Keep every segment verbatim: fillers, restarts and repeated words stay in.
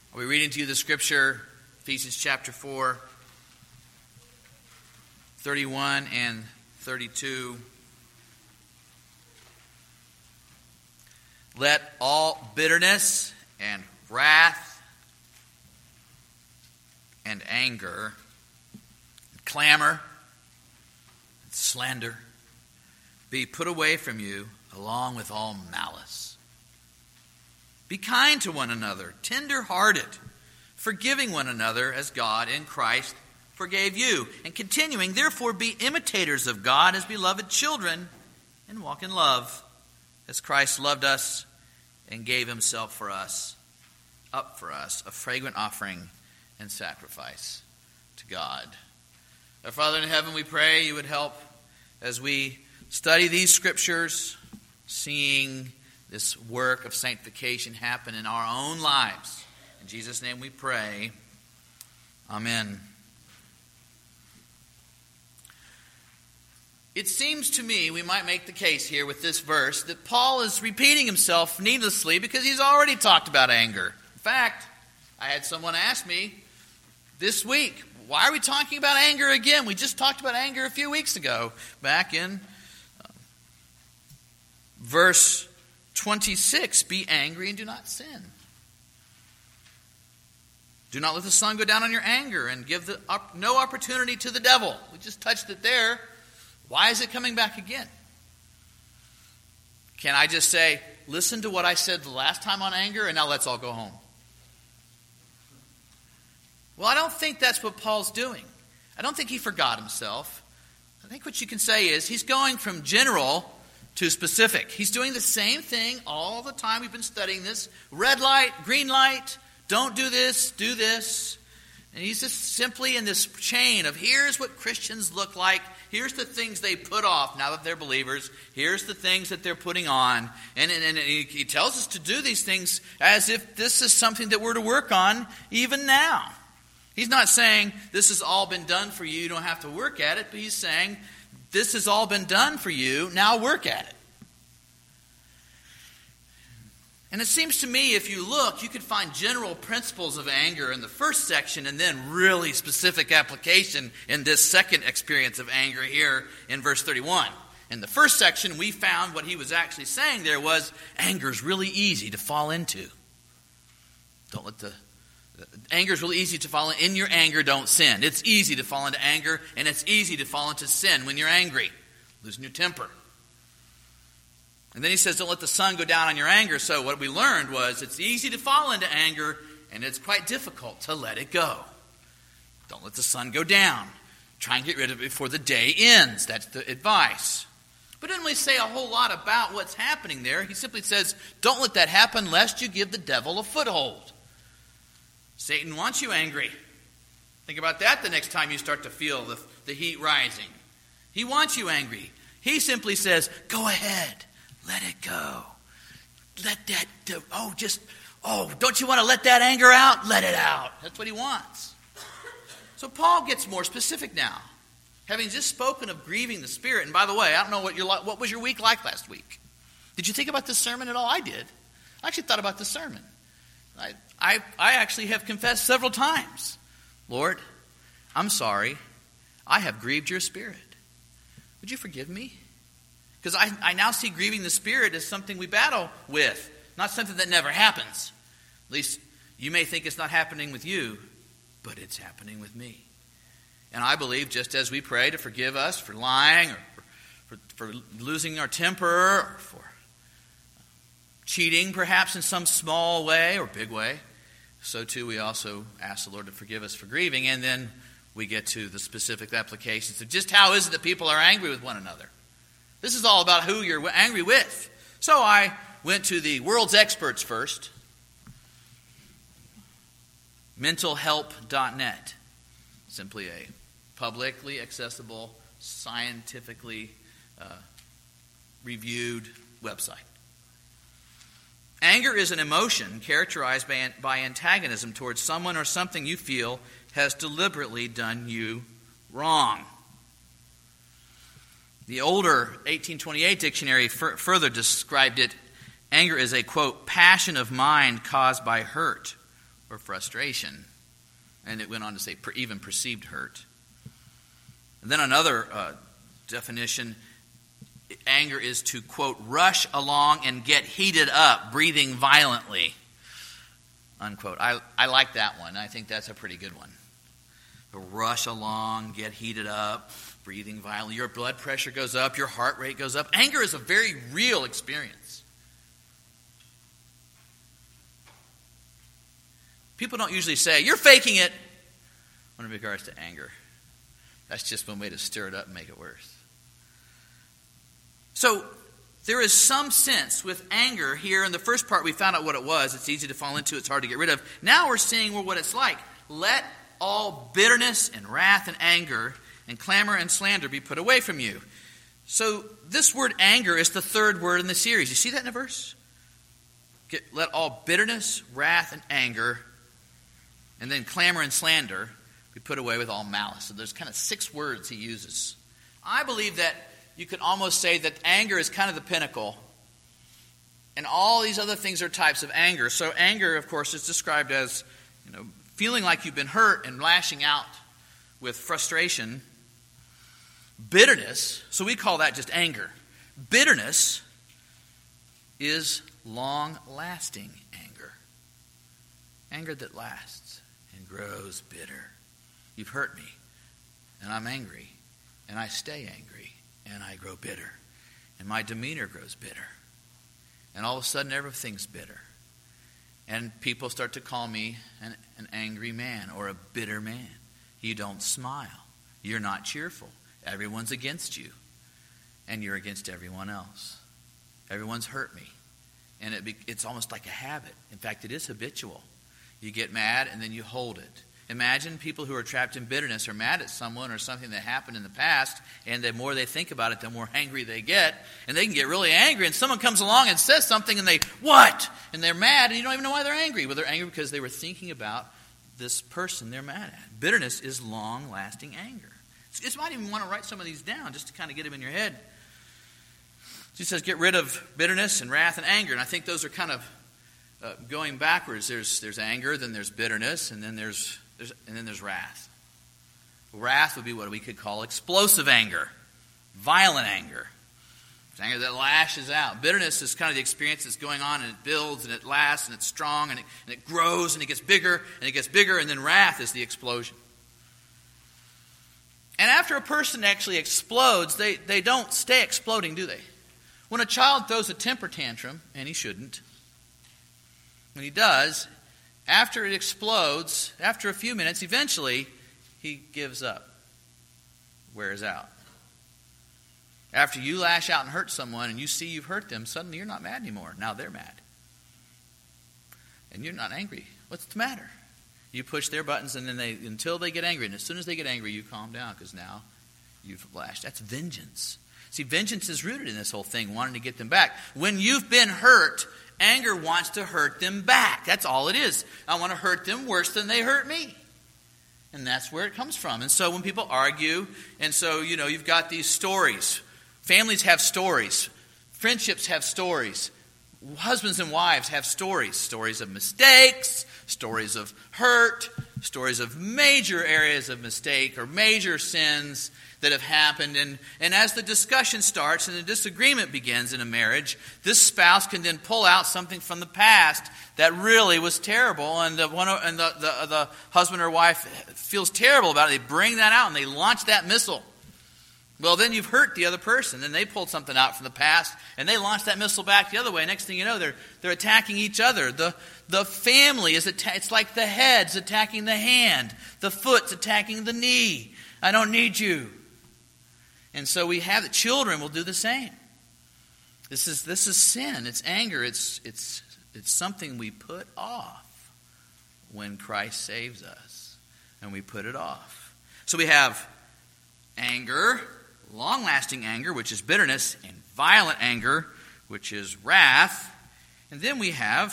I'll be reading to you the scripture, Ephesians chapter four, thirty-one and thirty-two. Let all bitterness and wrath and anger, and clamor, and slander be put away from you, along with all malice. Be kind to one another, tender-hearted, forgiving one another as God in Christ forgave you. And continuing, therefore be imitators of God as beloved children, and walk in love, as Christ loved us and gave himself for us, up for us, a fragrant offering and sacrifice to God. Our Father in heaven, we pray you would help as we study these scriptures, seeing this work of sanctification happen in our own lives. In Jesus' name we pray. Amen. It seems to me we might make the case here with this verse that Paul is repeating himself needlessly because he's already talked about anger. In fact, I had someone ask me this week, why are we talking about anger again? We just talked about anger a few weeks ago, back in uh, verse twenty-six, be angry and do not sin. Do not let the sun go down on your anger and give the, op- no opportunity to the devil. We just touched it there. Why is it coming back again? Can I just say, listen to what I said the last time on anger, and now let's all go home? Well, I don't think that's what Paul's doing. I don't think he forgot himself. I think what you can say is he's going from general to specific. He's doing the same thing all the time. We've been studying this. Red light, green light, don't do this, do this. And he's just simply in this chain of here's what Christians look like. Here's the things they put off now that they're believers. Here's the things that they're putting on. And, and, and he tells us to do these things as if this is something that we're to work on even now. He's not saying this has all been done for you. You don't have to work at it. But he's saying this has all been done for you. Now work at it. And it seems to me, if you look, you could find general principles of anger in the first section and then really specific application in this second experience of anger here in verse thirty-one. In the first section, we found what he was actually saying there was anger is really easy to fall into. Don't let the... Anger is really easy to fall in. In your anger, don't sin. It's easy to fall into anger, and it's easy to fall into sin when you're angry, losing your temper. And then he says, don't let the sun go down on your anger. So what we learned was it's easy to fall into anger, and it's quite difficult to let it go. Don't let the sun go down. Try and get rid of it before the day ends. That's the advice. But didn't really say a whole lot about what's happening there. He simply says, don't let that happen lest you give the devil a foothold. Satan wants you angry. Think about that the next time you start to feel the, the heat rising. He wants you angry. He simply says, go ahead. Let it go. Let that, oh, just, oh, don't you want to let that anger out? Let it out. That's what he wants. So Paul gets more specific now. Having just spoken of grieving the Spirit, and by the way, I don't know what your what was your week like last week. Did you think about this sermon at all? I did. I actually thought about this sermon. I, I, I actually have confessed several times, Lord, I'm sorry. I have grieved your Spirit. Would you forgive me? Because I, I now see grieving the Spirit as something we battle with, not something that never happens. At least you may think it's not happening with you, but it's happening with me. And I believe just as we pray to forgive us for lying or for, for, for losing our temper or for cheating perhaps in some small way or big way, so too we also ask the Lord to forgive us for grieving. And then we get to the specific applications of just how is it that people are angry with one another. This is all about who you're angry with. So I went to the world's experts first. mental help dot net. Simply a publicly accessible, scientifically uh, reviewed website. Anger is an emotion characterized by, by antagonism towards someone or something you feel has deliberately done you wrong. The older eighteen twenty-eight dictionary f- further described it. Anger is a, quote, passion of mind caused by hurt or frustration. And it went on to say even perceived hurt. And then another uh, definition, anger is to, quote, rush along and get heated up, breathing violently, unquote. I, I like that one. I think that's a pretty good one. To rush along, get heated up, breathing violently. Your blood pressure goes up, your heart rate goes up. Anger is a very real experience. People don't usually say, you're faking it, when in regards to anger. That's just one way to stir it up and make it worse. So, there is some sense with anger here. In the first part, we found out what it was. It's easy to fall into. It's hard to get rid of. Now we're seeing what it's like. Let all bitterness and wrath and anger and clamor and slander be put away from you. So, this word anger is the third word in the series. You see that in the verse? Get, let all bitterness, wrath, and anger, and then clamor and slander be put away with all malice. So there's kind of six words he uses. I believe that you could almost say that anger is kind of the pinnacle, and all these other things are types of anger. So anger, of course, is described as, you know, feeling like you've been hurt and lashing out with frustration. Bitterness, so we call that just anger. Bitterness is long-lasting anger. Anger that lasts and grows bitter. You've hurt me, and I'm angry, and I stay angry, and I grow bitter, and my demeanor grows bitter, and all of a sudden everything's bitter, and people start to call me an, an angry man or a bitter man. You don't smile. You're not cheerful. Everyone's against you, and you're against everyone else. Everyone's hurt me, and it be, it's almost like a habit. In fact, it is habitual. You get mad, and then you hold it. Imagine people who are trapped in bitterness are mad at someone or something that happened in the past, and the more they think about it, the more angry they get. And they can get really angry, and someone comes along and says something, and they, what? And they're mad, and you don't even know why they're angry. Well, they're angry because they were thinking about this person they're mad at. Bitterness is long-lasting anger. You just might even want to write some of these down just to kind of get them in your head. She says, get rid of bitterness and wrath and anger. And I think those are kind of uh, going backwards. There's there's anger, then there's bitterness, and then there's, there's and then there's wrath. Wrath would be what we could call explosive anger, violent anger. It's anger that lashes out. Bitterness is kind of the experience that's going on, and it builds, and it lasts, and it's strong, and it, and it grows, and it gets bigger, and it gets bigger, and then wrath is the explosion. And after a person actually explodes, they, they don't stay exploding, do they? When a child throws a temper tantrum, and he shouldn't, when he does, after it explodes, after a few minutes, eventually he gives up, wears out. After you lash out and hurt someone and you see you've hurt them, suddenly you're not mad anymore. Now they're mad. And you're not angry. What's the matter? You push their buttons and then they until they get angry. And as soon as they get angry, you calm down because now you've lashed. That's vengeance. See, vengeance is rooted in this whole thing, wanting to get them back. When you've been hurt, anger wants to hurt them back. That's all it is. I want to hurt them worse than they hurt me. And that's where it comes from. And so when people argue, and so, you know, you've got these stories. Families have stories. Friendships have stories. Husbands and wives have stories. Stories of mistakes, stories of hurt, stories of major areas of mistake or major sins that have happened. And, and as the discussion starts and the disagreement begins in a marriage, this spouse can then pull out something from the past that really was terrible. And the, one, and the, the, the husband or wife feels terrible about it. They bring that out and they launch that missile. Well, then you've hurt the other person. Then they pulled something out from the past, and they launched that missile back the other way. Next thing you know, they're they're attacking each other. The the family is atta- it's like the head's attacking the hand, the foot's attacking the knee. I don't need you. And so we have the children will do the same. This is this is sin. It's anger. It's it's it's something we put off when Christ saves us, and we put it off. So we have anger. Long-lasting anger, which is bitterness, and violent anger, which is wrath. And then we have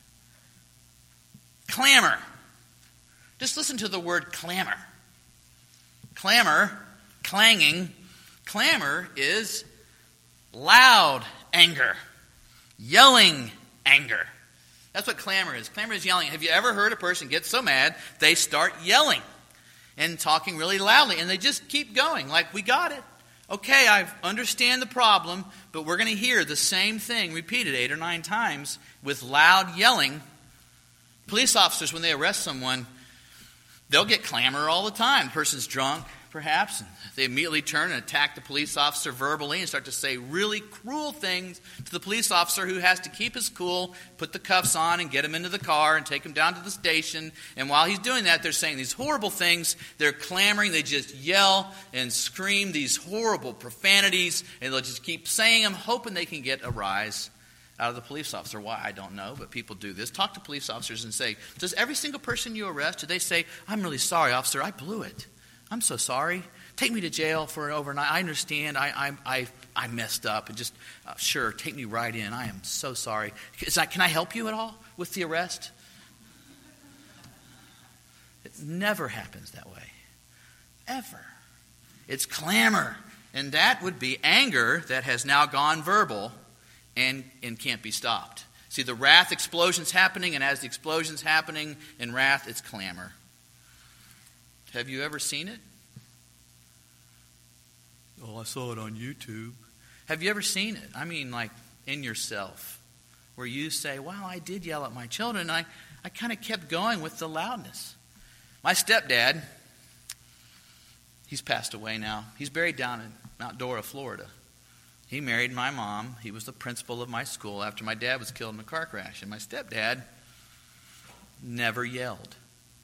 clamor. Just listen to the word clamor. Clamor, clanging. Clamor is loud anger, yelling anger. That's what clamor is. Clamor is yelling. Have you ever heard a person get so mad they start yelling and talking really loudly, and they just keep going like, we got it. Okay, I understand the problem, but we're going to hear the same thing repeated eight or nine times with loud yelling. Police officers, when they arrest someone, they'll get clamor all the time. The person's drunk, perhaps, and they immediately turn and attack the police officer verbally and start to say really cruel things to the police officer, who has to keep his cool, put the cuffs on, and get him into the car and take him down to the station. And while he's doing that, they're saying these horrible things. They're clamoring. They just yell and scream these horrible profanities, and they'll just keep saying them, hoping they can get a rise out of the police officer. Why, I don't know, but people do this. Talk to police officers and say, does every single person you arrest, do they say, I'm really sorry, officer, I blew it. I'm so sorry. Take me to jail for an overnight. I understand. I I I, I messed up. And just, uh, sure, take me right in. I am so sorry. Is that, can I help you at all with the arrest? It never happens that way. Ever. It's clamor. And that would be anger that has now gone verbal and, and can't be stopped. See, the wrath explosion's happening, and as the explosion's happening in wrath, it's clamor. Have you ever seen it? Oh, I saw it on YouTube. Have you ever seen it? I mean, like, in yourself, where you say, wow, I did yell at my children, and I, I kind of kept going with the loudness. My stepdad, he's passed away now. He's buried down in Mount Dora, Florida. He married my mom. He was the principal of my school after my dad was killed in a car crash. And my stepdad never yelled.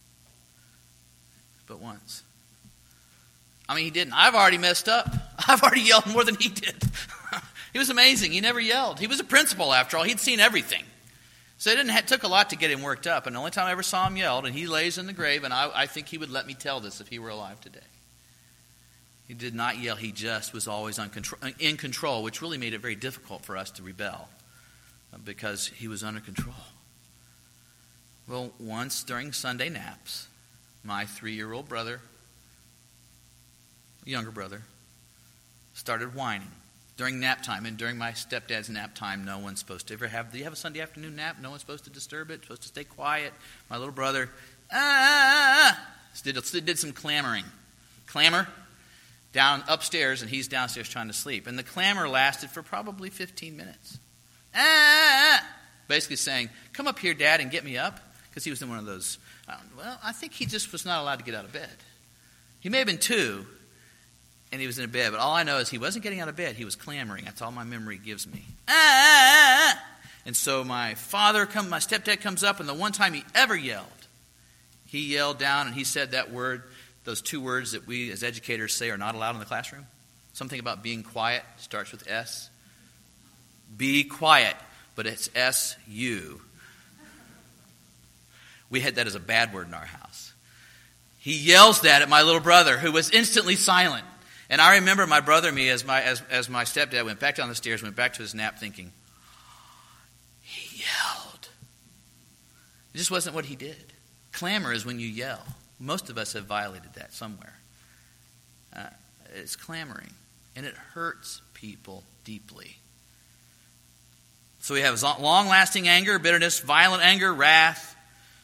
But once. I mean, he didn't. I've already messed up. I've already yelled more than he did. He was amazing. He never yelled. He was a principal, after all. He'd seen everything. So it didn't, it took a lot to get him worked up. And the only time I ever saw him yelled, and he lays in the grave, and I, I think he would let me tell this if he were alive today. He did not yell. He just was always on control, in control, which really made it very difficult for us to rebel because he was under control. Well, once during Sunday naps, my three-year-old brother, younger brother, started whining during nap time. And during my stepdad's nap time, no one's supposed to ever have, do you have a Sunday afternoon nap? No one's supposed to disturb it, supposed to stay quiet. My little brother, ah, ah, ah, did, did some clamoring. Clamor down upstairs, and he's downstairs trying to sleep. And the clamor lasted for probably fifteen minutes. Ah, ah, ah. Basically saying, come up here, Dad, and get me up. Because he was in one of those, uh, well, I think he just was not allowed to get out of bed. He may have been two, and he was in a bed, but all I know is he wasn't getting out of bed. He was clamoring. That's all my memory gives me. Ah, ah, ah. And so my father, come, my stepdad comes up, and the one time he ever yelled, he yelled down, and he said that word, those two words that we as educators say are not allowed in the classroom. Something about being quiet starts with S. Be quiet, but it's S U. We had that as a bad word in our house. He yells that at my little brother, who was instantly silent. And I remember my brother and me, as my as, as my stepdad went back down the stairs, went back to his nap, thinking, he yelled. It just wasn't what he did. Clamor is when you yell. Most of us have violated that somewhere. Uh, it's clamoring, and it hurts people deeply. So we have long-lasting anger, bitterness, violent anger, wrath,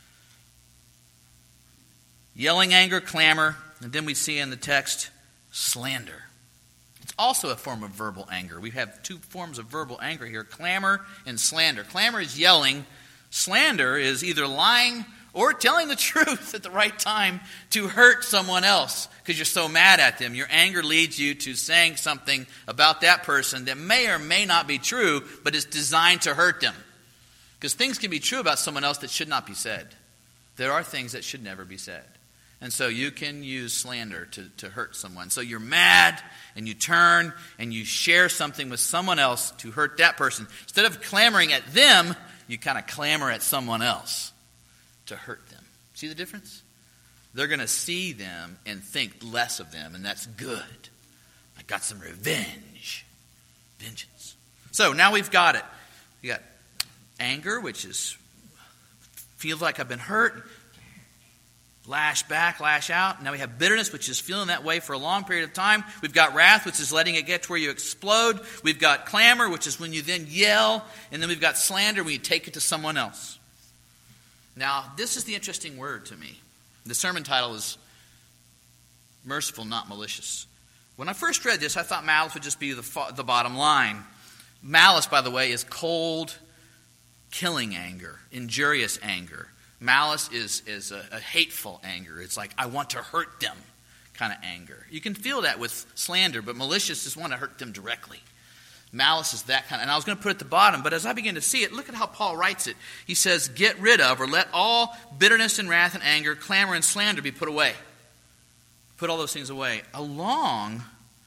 yelling anger, clamor, and then we see in the text, slander. It's also a form of verbal anger. We have two forms of verbal anger here, clamor and slander. Clamor is yelling. Slander is either lying or telling the truth at the right time to hurt someone else because you're so mad at them. Your anger leads you to saying something about that person that may or may not be true, but is designed to hurt them. Because things can be true about someone else that should not be said. There are things that should never be said. And so you can use slander to, to hurt someone. So you're mad, and you turn, and you share something with someone else to hurt that person. Instead of clamoring at them, you kind of clamor at someone else to hurt them. See the difference? They're going to see them and think less of them, and that's good. I got some revenge. Vengeance. So now we've got it. We got anger, which is feels like I've been hurt. Lash back, lash out. Now we have bitterness, which is feeling that way for a long period of time. We've got wrath, which is letting it get to where you explode. We've got clamor, which is when you then yell. And then we've got slander, when you take it to someone else. Now, this is the interesting word to me. The sermon title is Merciful, Not Malicious. When I first read this, I thought malice would just be the, the bottom line. Malice, by the way, is cold, killing anger, injurious anger. Malice is, is a, a hateful anger. It's like, I want to hurt them kind of anger. You can feel that with slander, but malicious is want to hurt them directly. Malice is that kind of, and I was going to put it at the bottom, but as I begin to see it, look at how Paul writes it. He says, get rid of, or let all bitterness and wrath and anger, clamor and slander be put away. Put all those things away, along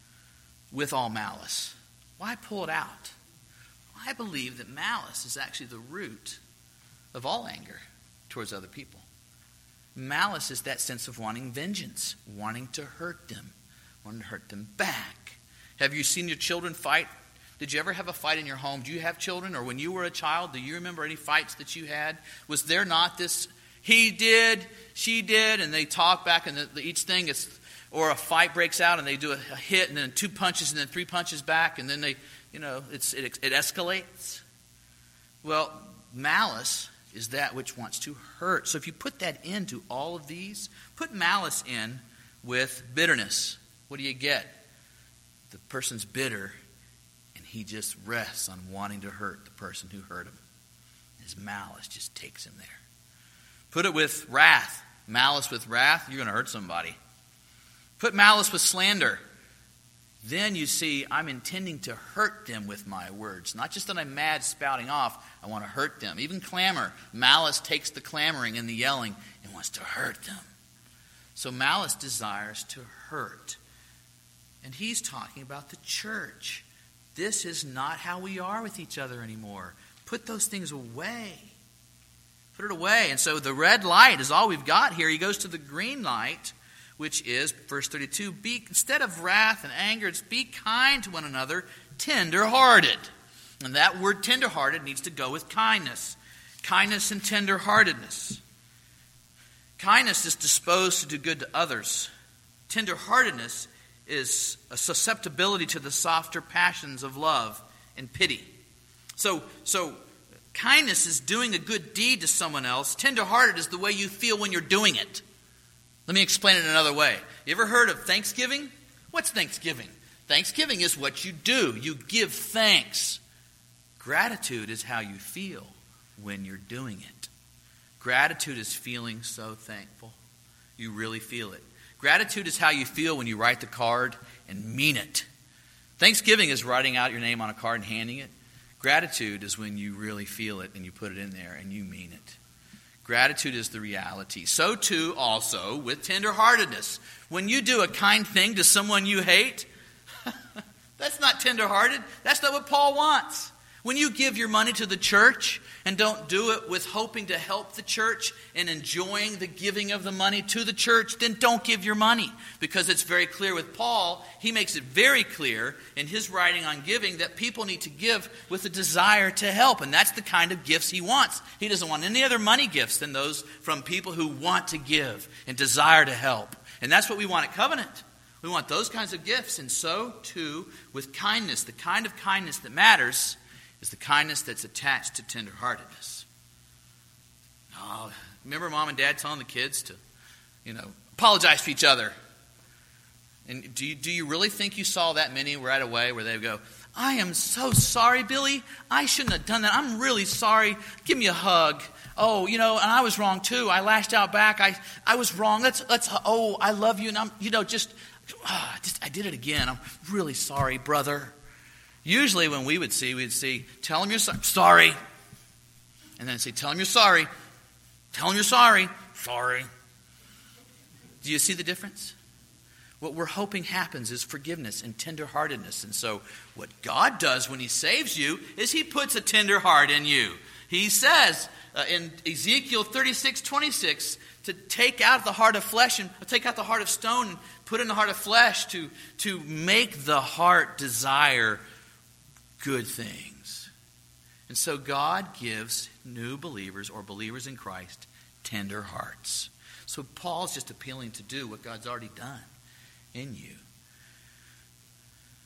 with all malice. Why pull it out? I believe that malice is actually the root of all anger towards other people. Malice is that sense of wanting vengeance, wanting to hurt them, wanting to hurt them back. Have you seen your children fight? Did you ever have a fight in your home? Do you have children? Or when you were a child, do you remember any fights that you had? Was there not this, he did, she did, and they talk back, and the, the, each thing is, or a fight breaks out, and they do a, a hit, and then two punches, and then three punches back, and then they, you know, it's it, it escalates. Well, malice is that which wants to hurt. So if you put that into all of these, put malice in with bitterness. What do you get? The person's bitter, and he just rests on wanting to hurt the person who hurt him. His malice just takes him there. Put it with wrath. Malice with wrath, you're going to hurt somebody. Put malice with slander. Then you see, I'm intending to hurt them with my words. Not just that I'm mad spouting off, I want to hurt them. Even clamor. Malice takes the clamoring and the yelling and wants to hurt them. So malice desires to hurt. And he's talking about the church. This is not how we are with each other anymore. Put those things away. Put it away. And so the red light is all we've got here. He goes to the green light, which is, verse thirty-two, be, instead of wrath and anger, it's be kind to one another, tender-hearted. And that word tender-hearted needs to go with kindness. Kindness and tender-heartedness. Kindness is disposed to do good to others. Tender-heartedness is a susceptibility to the softer passions of love and pity. So, so kindness is doing a good deed to someone else. Tender-hearted is the way you feel when you're doing it. Let me explain it another way. You ever heard of Thanksgiving? What's Thanksgiving? Thanksgiving is what you do. You give thanks. Gratitude is how you feel when you're doing it. Gratitude is feeling so thankful. You really feel it. Gratitude is how you feel when you write the card and mean it. Thanksgiving is writing out your name on a card and handing it. Gratitude is when you really feel it and you put it in there and you mean it. Gratitude is the reality. So too also with tenderheartedness. When you do a kind thing to someone you hate, that's not tenderhearted. That's not what Paul wants. When you give your money to the church and don't do it with hoping to help the church and enjoying the giving of the money to the church, then don't give your money. Because it's very clear with Paul, he makes it very clear in his writing on giving that people need to give with a desire to help. And that's the kind of gifts he wants. He doesn't want any other money gifts than those from people who want to give and desire to help. And that's what we want at Covenant. We want those kinds of gifts. And so too with kindness. The kind of kindness that matters is the kindness that's attached to tenderheartedness. Oh, remember mom and dad telling the kids to, you know, apologize to each other? And do you, do you really think you saw that many right away where they would go, I am so sorry, Billy. I shouldn't have done that. I'm really sorry. Give me a hug. Oh, you know, and I was wrong too. I lashed out back. I I was wrong. Let's let's. Oh, I love you, and I'm, you know, just, uh, just I did it again. I'm really sorry, brother. Usually when we would see, we'd see, tell him you're so- sorry. And then say, tell him you're sorry. Tell him you're sorry. Sorry. Do you see the difference? What we're hoping happens is forgiveness and tenderheartedness. And so what God does when he saves you is he puts a tender heart in you. He says uh, in Ezekiel thirty-six twenty-six to take out the heart of flesh and take out the heart of stone and put in the heart of flesh to, to make the heart desire good things. And so God gives new believers or believers in Christ tender hearts. So Paul's just appealing to do what God's already done in you.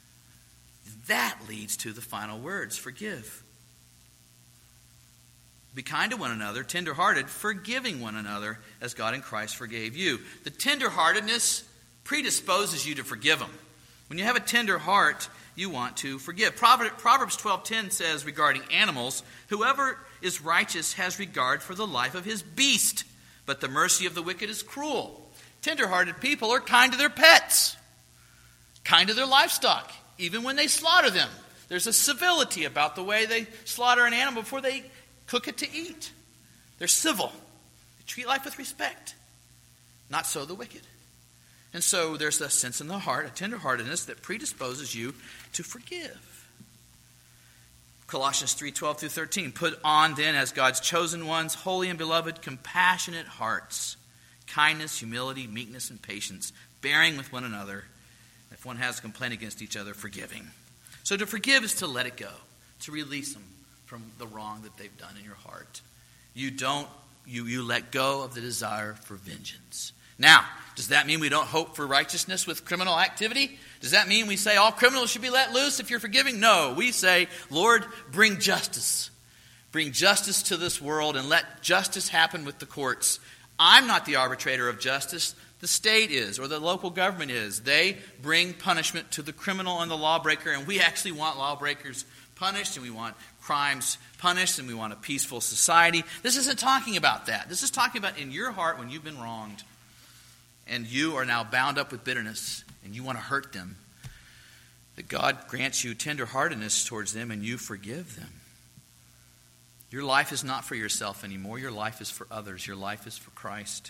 That leads to the final words, forgive. Be kind to one another, tenderhearted, forgiving one another, as God in Christ forgave you. The tenderheartedness predisposes you to forgive them. When you have a tender heart, you want to forgive. Proverbs twelve ten says regarding animals, whoever is righteous has regard for the life of his beast, but the mercy of the wicked is cruel. Tenderhearted people are kind to their pets, kind to their livestock, even when they slaughter them. There's a civility about the way they slaughter an animal before they cook it to eat. They're civil. They treat life with respect. Not so the wicked. And so there's a sense in the heart, a tenderheartedness that predisposes you to forgive. Colossians three twelve through thirteen. Put on then as God's chosen ones, holy and beloved, compassionate hearts, kindness, humility, meekness, and patience, bearing with one another. If one has a complaint against each other, forgiving. So to forgive is to let it go, to release them from the wrong that they've done in your heart. You don't, you, you let go of the desire for vengeance. Now, does that mean we don't hope for righteousness with criminal activity? Does that mean we say all criminals should be let loose if you're forgiving? No, we say, Lord, bring justice. Bring justice to this world and let justice happen with the courts. I'm not the arbitrator of justice. The state is, or the local government is. They bring punishment to the criminal and the lawbreaker, and we actually want lawbreakers punished, and we want crimes punished, and we want a peaceful society. This isn't talking about that. This is talking about in your heart when you've been wronged, and you are now bound up with bitterness, and you want to hurt them, that God grants you tenderheartedness towards them, and you forgive them. Your life is not for yourself anymore. Your life is for others. Your life is for Christ.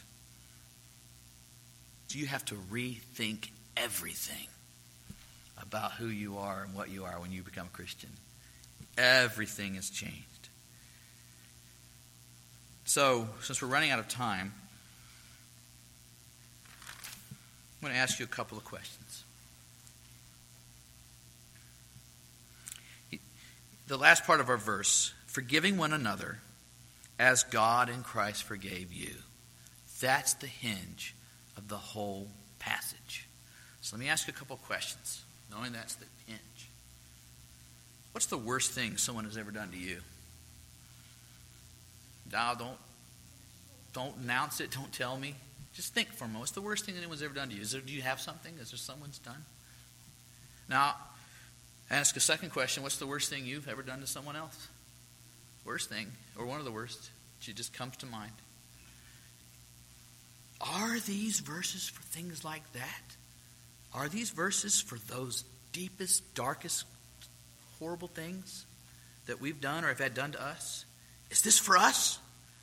So you have to rethink everything about who you are and what you are when you become a Christian. Everything has changed. So, since we're running out of time, I'm going to ask you a couple of questions. The last part of our verse, forgiving one another as God in Christ forgave you. That's the hinge of the whole passage. So let me ask you a couple of questions, knowing that's the hinge. What's the worst thing someone has ever done to you? Now, don't, don't announce it. Don't tell me. Just think for a moment. What's the worst thing anyone's ever done to you? Is there, do you have something? Is there someone's done? Now, ask a second question. What's the worst thing you've ever done to someone else? Worst thing, or one of the worst, that just comes to mind. Are these verses for things like that? Are these verses for those deepest, darkest, horrible things that we've done or have had done to us? Is this for us?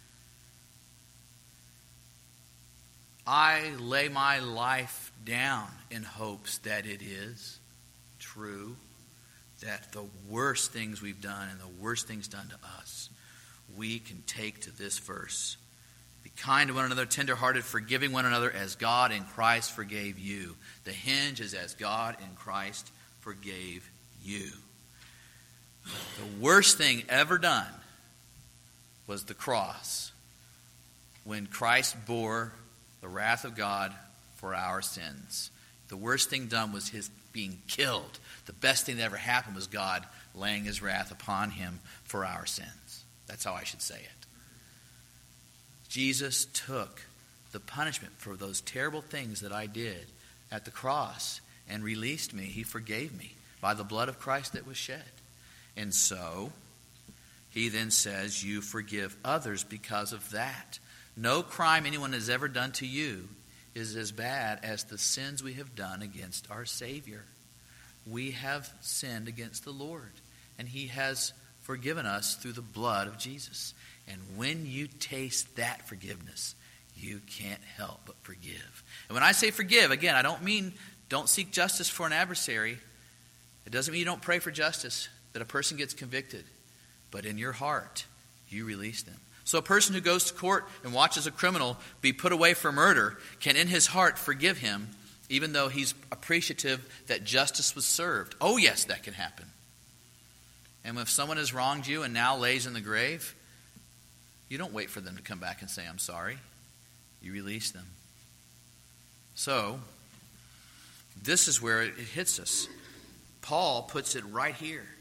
I lay my life down in hopes that it is true, that the worst things we've done and the worst things done to us, we can take to this verse. Be kind to one another, tenderhearted, forgiving one another as God in Christ forgave you. The hinge is as God in Christ forgave you. The worst thing ever done was the cross, when Christ bore the wrath of God for our sins. The worst thing done was his being killed. The best thing that ever happened was God laying his wrath upon him for our sins. That's how I should say it. Jesus took the punishment for those terrible things that I did at the cross and released me. He forgave me by the blood of Christ that was shed. And so, he then says, you forgive others because of that. No crime anyone has ever done to you is as bad as the sins we have done against our Savior. We have sinned against the Lord, and he has forgiven us through the blood of Jesus. And when you taste that forgiveness, you can't help but forgive. And when I say forgive, again, I don't mean don't seek justice for an adversary. It doesn't mean you don't pray for justice, that a person gets convicted. But in your heart, you release them. So a person who goes to court and watches a criminal be put away for murder can in his heart forgive him, even though he's appreciative that justice was served. Oh yes, that can happen. And if someone has wronged you and now lays in the grave, you don't wait for them to come back and say, I'm sorry. You release them. So, this is where it hits us. Paul puts it right here.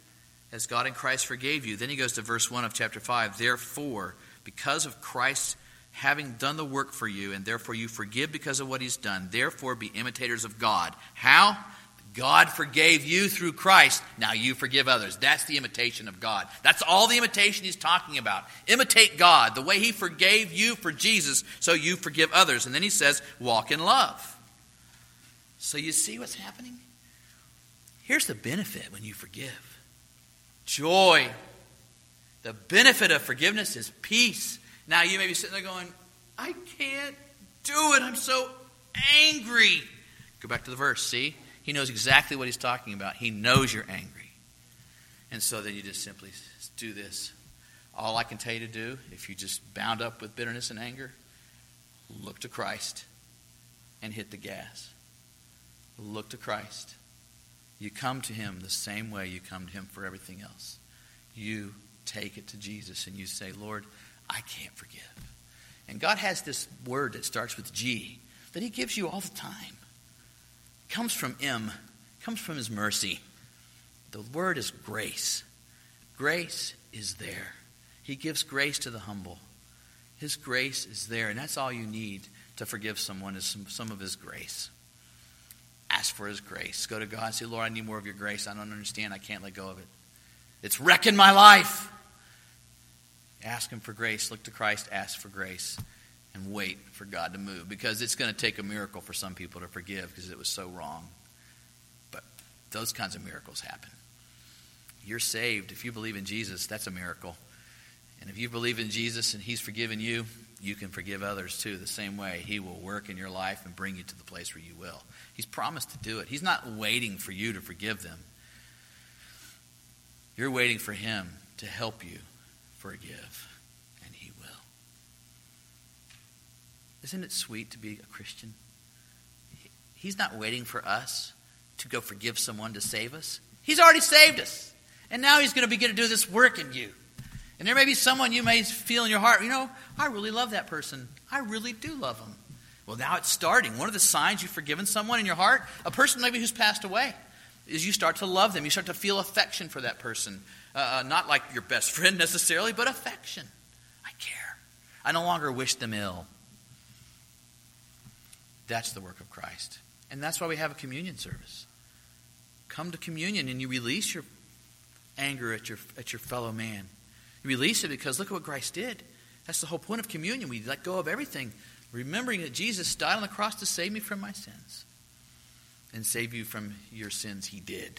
as God in Christ forgave you. Then he goes to verse one of chapter five. Therefore, because of Christ having done the work for you, and therefore you forgive because of what he's done, therefore be imitators of God. How? God forgave you through Christ. Now you forgive others. That's the imitation of God. That's all the imitation he's talking about. Imitate God. The way he forgave you for Jesus, so you forgive others. And then he says, walk in love. So you see what's happening? Here's the benefit when you forgive. Joy. The benefit of forgiveness is peace. Now you may be sitting there going, I can't do it. I'm so angry. Go back to the verse, see? He knows exactly what he's talking about. He knows you're angry. And so then you just simply do this. All I can tell you to do, if you just bound up with bitterness and anger, look to Christ and hit the gas. Look to Christ. You come to him the same way you come to him for everything else. You take it to Jesus and you say, Lord, I can't forgive. And God has this word that starts with G that he gives you all the time. It comes from him. It comes from his mercy. The word is grace. Grace is there. He gives grace to the humble. His grace is there, and that's all you need to forgive someone is some, some of his grace. Ask for his grace. Go to God and say, Lord, I need more of your grace. I don't understand. I can't let go of it. It's wrecking my life. Ask him for grace. Look to Christ. Ask for grace. And wait for God to move. Because it's going to take a miracle for some people to forgive because it was so wrong. But those kinds of miracles happen. You're saved. If you believe in Jesus, that's a miracle. And if you believe in Jesus and he's forgiven you, you can forgive others too the same way. He will work in your life and bring you to the place where you will. He's promised to do it. He's not waiting for you to forgive them. You're waiting for him to help you forgive. And he will. Isn't it sweet to be a Christian? He's not waiting for us to go forgive someone to save us. He's already saved us. And now he's going to begin to do this work in you. And there may be someone you may feel in your heart, you know, I really love that person. I really do love them. Well, now it's starting. One of the signs you've forgiven someone in your heart, a person maybe who's passed away, is you start to love them. You start to feel affection for that person. Uh, not like your best friend necessarily, but affection. I care. I no longer wish them ill. That's the work of Christ. And that's why we have a communion service. Come to communion and you release your anger at your at your fellow man. You release it because look at what Christ did. That's the whole point of communion. We let go of everything, remembering that Jesus died on the cross to save me from my sins. And save you from your sins he did.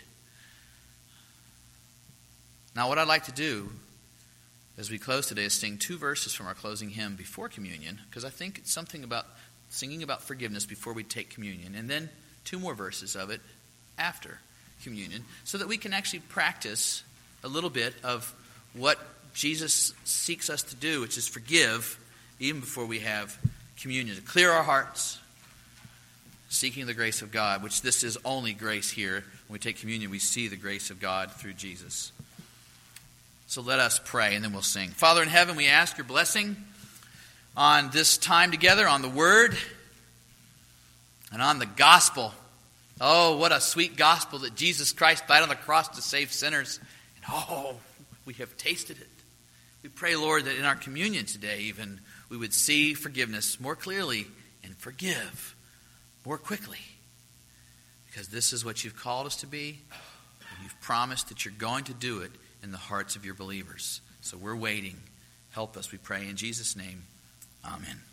Now what I'd like to do as we close today is sing two verses from our closing hymn before communion, because I think it's something about singing about forgiveness before we take communion, and then two more verses of it after communion, so that we can actually practice a little bit of what Jesus seeks us to do, which is forgive even before we have communion, to clear our hearts, seeking the grace of God, which this is only grace here. When we take communion, we see the grace of God through Jesus. So let us pray, and then we'll sing. Father in heaven, we ask your blessing on this time together, on the Word, and on the gospel. Oh, what a sweet gospel that Jesus Christ died on the cross to save sinners. And oh, we have tasted it. We pray, Lord, that in our communion today even, we would see forgiveness more clearly and forgive more quickly. Because this is what you've called us to be, and you've promised that you're going to do it in the hearts of your believers. So we're waiting. Help us, we pray in Jesus' name. Amen.